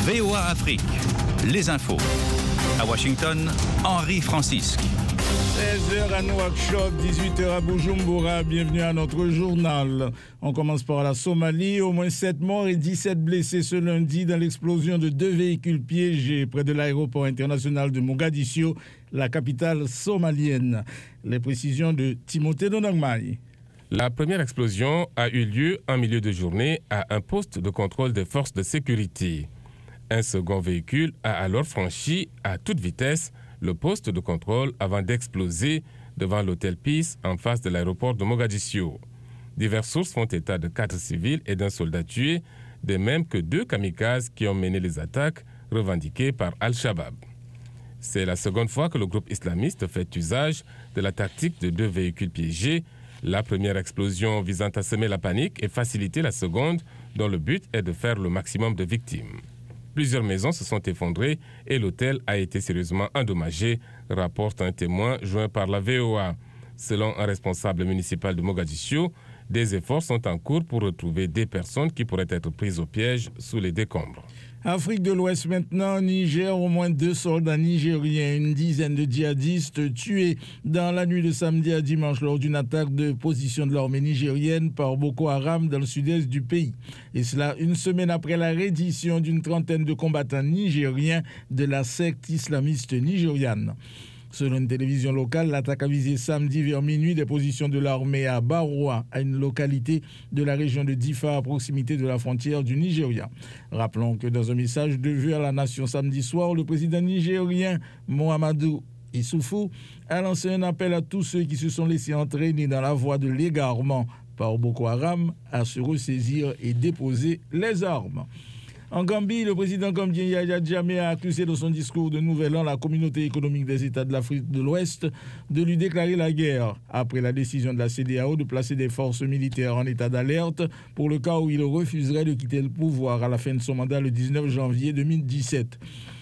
VOA Afrique, les infos. À Washington, Henri Francisque. 16h à Nouakchott, 18h à Bujumbura. Bienvenue à notre journal. On commence par la Somalie. Au moins 7 morts et 17 blessés ce lundi dans l'explosion de 2 véhicules piégés près de l'aéroport international de Mogadiscio, la capitale somalienne. Les précisions de Timothée Donangmai. La première explosion a eu lieu en milieu de journée à un poste de contrôle des forces de sécurité. Un second véhicule a alors franchi à toute vitesse le poste de contrôle avant d'exploser devant l'hôtel Peace en face de l'aéroport de Mogadiscio. Diverses sources font état de 4 civils et d'un soldat tué, de même que 2 kamikazes qui ont mené les attaques revendiquées par Al-Shabaab. C'est la seconde fois que le groupe islamiste fait usage de la tactique de 2 véhicules piégés. La première explosion visant à semer la panique et faciliter la seconde, dont le but est de faire le maximum de victimes. Plusieurs maisons se sont effondrées et l'hôtel a été sérieusement endommagé, rapporte un témoin joint par la VOA. Selon un responsable municipal de Mogadiscio, des efforts sont en cours pour retrouver des personnes qui pourraient être prises au piège sous les décombres. Afrique de l'Ouest maintenant, Niger, au moins 2 soldats nigériens, une dizaine de djihadistes tués dans la nuit de samedi à dimanche lors d'une attaque de position de l'armée nigérienne par Boko Haram dans le sud-est du pays. Et cela une semaine après la reddition d'une trentaine de combattants nigériens de la secte islamiste nigériane. Selon une télévision locale, l'attaque a visé samedi vers minuit des positions de l'armée à Baroua, à une localité de la région de Difa, à proximité de la frontière du Nigeria. Rappelons que dans un message de vœux à la nation samedi soir, le président nigérien Mohamedou Issoufou a lancé un appel à tous ceux qui se sont laissés entraîner dans la voie de l'égarement par Boko Haram à se ressaisir et déposer les armes. En Gambie, le président gambien Yahya Jammeh a accusé dans son discours de Nouvel An la communauté économique des États de l'Afrique de l'Ouest de lui déclarer la guerre après la décision de la CEDEAO de placer des forces militaires en état d'alerte pour le cas où il refuserait de quitter le pouvoir à la fin de son mandat le 19 janvier 2017.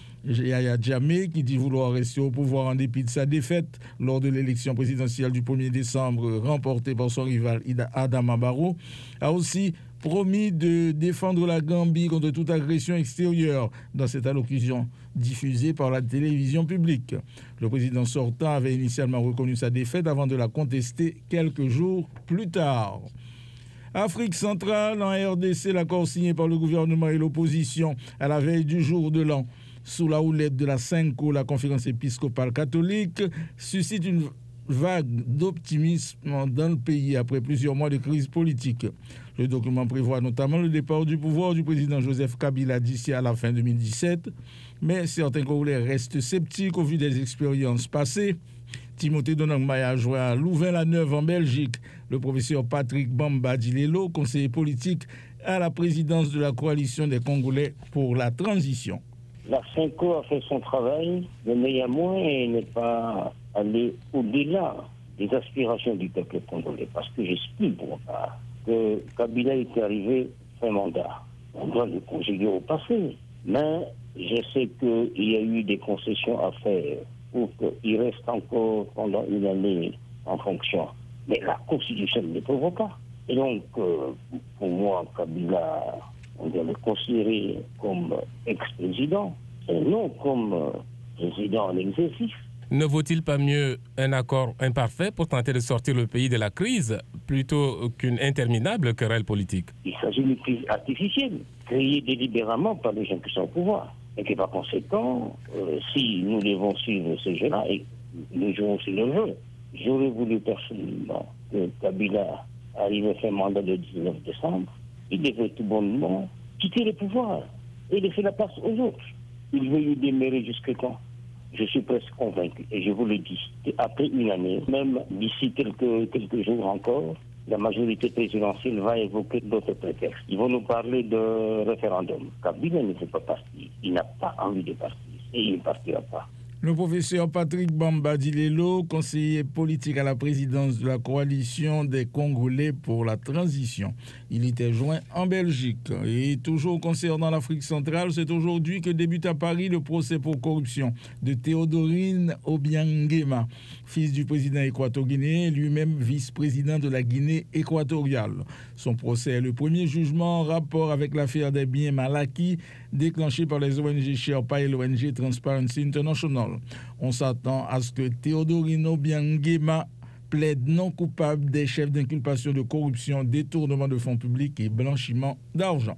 Yahya Jammeh, qui dit vouloir rester au pouvoir en dépit de sa défaite lors de l'élection présidentielle du 1er décembre remportée par son rival Adama Barrow, a aussi promis de défendre la Gambie contre toute agression extérieure dans cette allocution diffusée par la télévision publique. Le président sortant avait initialement reconnu sa défaite avant de la contester quelques jours plus tard. Afrique centrale, en RDC, l'accord signé par le gouvernement et l'opposition à la veille du jour de l'an sous la houlette de la CENCO, la conférence épiscopale catholique, suscite une vague d'optimisme dans le pays après plusieurs mois de crise politique. Le document prévoit notamment le départ du pouvoir du président Joseph Kabila d'ici à la fin 2017, mais certains Congolais restent sceptiques au vu des expériences passées. Timothée Donangmai a joint à Louvain-la-Neuve en Belgique le professeur Patrick Bamba Dilelo, conseiller politique à la présidence de la coalition des Congolais pour la transition. La CENCO a fait son travail, mais néanmoins, elle n'est pas allée au-delà des aspirations du peuple congolais. Parce que j'explique pour ma part que Kabila est arrivé fin mandat. On doit le conjuguer au passé. Mais je sais qu'il y a eu des concessions à faire pour qu'il reste encore pendant une année en fonction. Mais la Constitution ne le prévoit pas. Et donc, pour moi, Kabila, on doit le considérer comme ex-président et non comme président en exercice. Ne vaut-il pas mieux un accord imparfait pour tenter de sortir le pays de la crise plutôt qu'une interminable querelle politique? Il s'agit d'une crise artificielle, créée délibérément par les gens qui sont au pouvoir. Et que par conséquent, si nous devons suivre ce jeu-là, et nous jouons sur le jeu, j'aurais voulu personnellement que Kabila arrive à faire mandat le 19 décembre. Il devait tout bonnement quitter le pouvoir et laisser la place aux autres. Il veut y demeurer jusqu'à quand? Je suis presque convaincu, et je vous le dis, qu'après une année, même d'ici quelques jours encore, la majorité présidentielle va évoquer d'autres prétextes. Ils vont nous parler de référendum. Kabila ne veut pas partir. Il n'a pas envie de partir et il ne partira pas. Le professeur Patrick Bamba Dilelo, conseiller politique à la présidence de la coalition des Congolais pour la transition. Il était joint en Belgique. Et toujours concernant l'Afrique centrale, c'est aujourd'hui que débute à Paris le procès pour corruption de Théodorine Obiangema, fils du président équato-guinéen et lui-même vice-président de la Guinée équatoriale. Son procès est le premier jugement en rapport avec l'affaire des biens mal acquis déclenchée par les ONG Sherpa et l'ONG Transparency International. On s'attend à ce que Théodorine Obiangema plaide non coupable des chefs d'inculpation de corruption, détournement de fonds publics et blanchiment d'argent.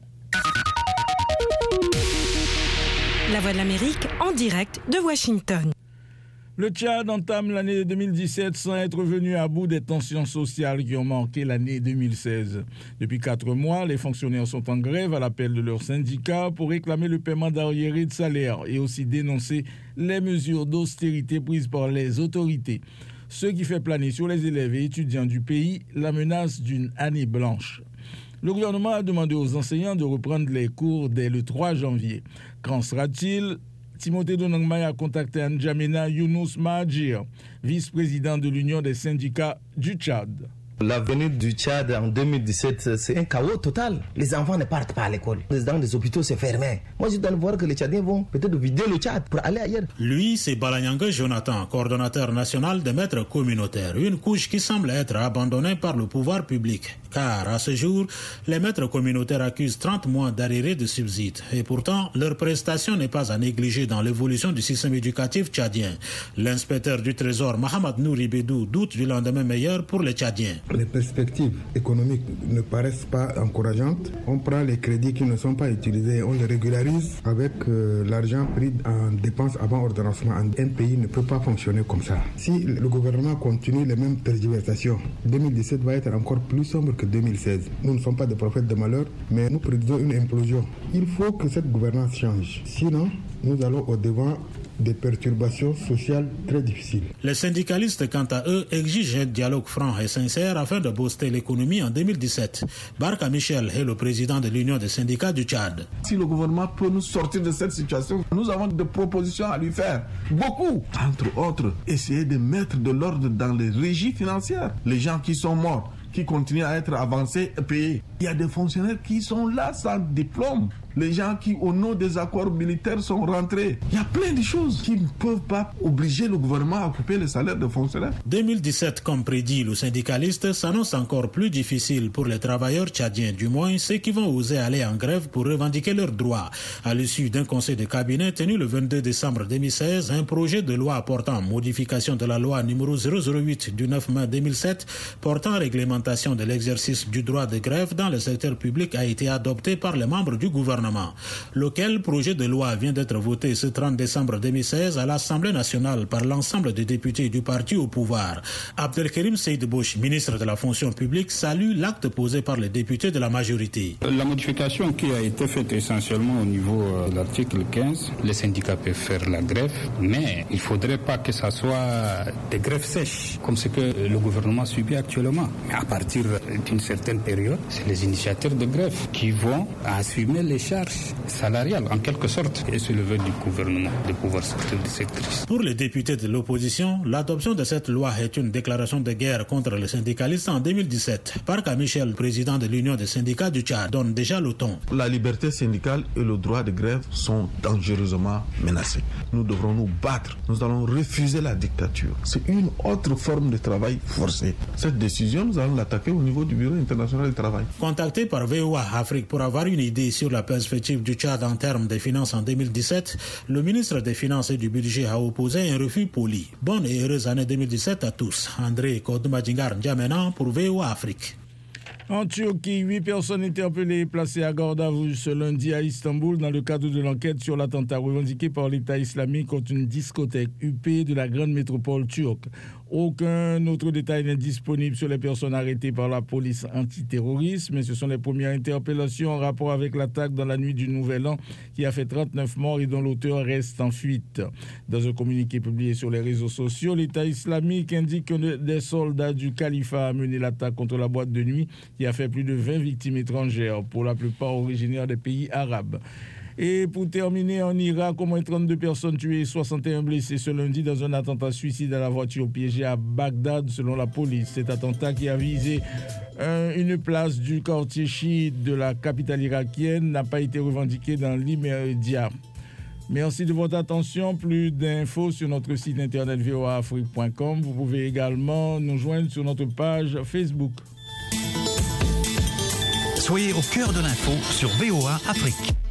La Voix de l'Amérique en direct de Washington. Le Tchad entame l'année 2017 sans être venu à bout des tensions sociales qui ont marqué l'année 2016. Depuis 4 mois, les fonctionnaires sont en grève à l'appel de leurs syndicats pour réclamer le paiement d'arriérés de salaire et aussi dénoncer les mesures d'austérité prises par les autorités. Ce qui fait planer sur les élèves et étudiants du pays la menace d'une année blanche. Le gouvernement a demandé aux enseignants de reprendre les cours dès le 3 janvier. Qu'en sera-t-il ? Timothée Donangmay a contacté N'Djamena Younous Mahadjir, vice-président de l'Union des syndicats du Tchad. L'avenir du Tchad en 2017, c'est un chaos total. Les enfants ne partent pas à l'école. Dans les hôpitaux, c'est fermé. Moi, je dois voir que les Tchadiens vont peut-être vider le Tchad pour aller ailleurs. Lui, c'est Balanyanga Jonathan, coordonnateur national des maîtres communautaires. Une couche qui semble être abandonnée par le pouvoir public. Car, à ce jour, les maîtres communautaires accusent 30 mois d'arriérés de subsides. Et pourtant, leur prestation n'est pas à négliger dans l'évolution du système éducatif tchadien. L'inspecteur du Trésor, Mohamed Nouri Bedou, doute du lendemain meilleur pour les Tchadiens. Les perspectives économiques ne paraissent pas encourageantes. On prend les crédits qui ne sont pas utilisés, on les régularise avec l'argent pris en dépenses avant ordonnancement. Un pays ne peut pas fonctionner comme ça. Si le gouvernement continue les mêmes tergiversations, 2017 va être encore plus sombre que 2016. Nous ne sommes pas des prophètes de malheur, mais nous prédisons une implosion. Il faut que cette gouvernance change. Sinon, nous allons au-devant des perturbations sociales très difficiles. Les syndicalistes, quant à eux, exigent un dialogue franc et sincère afin de booster l'économie en 2017. Barka Michel est le président de l'Union des syndicats du Tchad. Si le gouvernement peut nous sortir de cette situation, nous avons des propositions à lui faire. Beaucoup. Entre autres, essayer de mettre de l'ordre dans les régies financières. Les gens qui sont morts, qui continuent à être avancés et payés. Il y a des fonctionnaires qui sont là sans diplôme. Les gens qui, au nom des accords militaires, sont rentrés. Il y a plein de choses qui ne peuvent pas obliger le gouvernement à couper les salaires des fonctionnaires. 2017, comme prédit le syndicaliste, s'annonce encore plus difficile pour les travailleurs tchadiens, du moins ceux qui vont oser aller en grève pour revendiquer leurs droits. À l'issue d'un conseil de cabinet tenu le 22 décembre 2016, un projet de loi portant modification de la loi numéro 008 du 9 mai 2007 portant réglementation de l'exercice du droit de grève dans le secteur public a été adopté par les membres du gouvernement. Lequel projet de loi vient d'être voté ce 30 décembre 2016 à l'Assemblée nationale par l'ensemble des députés du parti au pouvoir. Abdelkerim Seyd Bouch, ministre de la fonction publique, salue l'acte posé par les députés de la majorité. La modification qui a été faite essentiellement au niveau de l'article 15, les syndicats peuvent faire la grève, mais il ne faudrait pas que ça soit des grèves sèches, comme ce que le gouvernement subit actuellement. Mais à partir d'une certaine période, c'est les initiateurs de grève qui vont assumer les charges salariales, en quelque sorte. Et c'est le vœu du gouvernement de pouvoir sortir de cette crise. Pour les députés de l'opposition, l'adoption de cette loi est une déclaration de guerre contre les syndicalistes en 2017. Barka Michel, président de l'Union des syndicats du Tchad, donne déjà le ton. La liberté syndicale et le droit de grève sont dangereusement menacés. Nous devrons nous battre. Nous allons refuser la dictature. C'est une autre forme de travail forcé. Cette décision, nous allons l'attaquer au niveau du Bureau international du travail. Contacté par VOA Afrique pour avoir une idée sur la perspective du Tchad en termes de finances en 2017, le ministre des Finances et du Budget a opposé un refus poli. Bonne et heureuse année 2017 à tous. André Kodoumadjingar N'Djamena pour VOA Afrique. En Turquie, 8 personnes interpellées et placées à garde à vue ce lundi à Istanbul dans le cadre de l'enquête sur l'attentat revendiqué par l'État islamique contre une discothèque huppée de la grande métropole turque. Aucun autre détail n'est disponible sur les personnes arrêtées par la police antiterroriste, mais ce sont les premières interpellations en rapport avec l'attaque dans la nuit du Nouvel An qui a fait 39 morts et dont l'auteur reste en fuite. Dans un communiqué publié sur les réseaux sociaux, l'État islamique indique que des soldats du califat ont mené l'attaque contre la boîte de nuit qui a fait plus de 20 victimes étrangères, pour la plupart originaires des pays arabes. Et pour terminer, en Irak, au moins 32 personnes tuées et 61 blessées ce lundi dans un attentat suicide à la voiture piégée à Bagdad, selon la police. Cet attentat qui a visé une place du quartier chiite de la capitale irakienne n'a pas été revendiqué dans l'immédiat. Merci de votre attention. Plus d'infos sur notre site internet voaafrique.com. Vous pouvez également nous joindre sur notre page Facebook. Soyez au cœur de l'info sur VOA Afrique.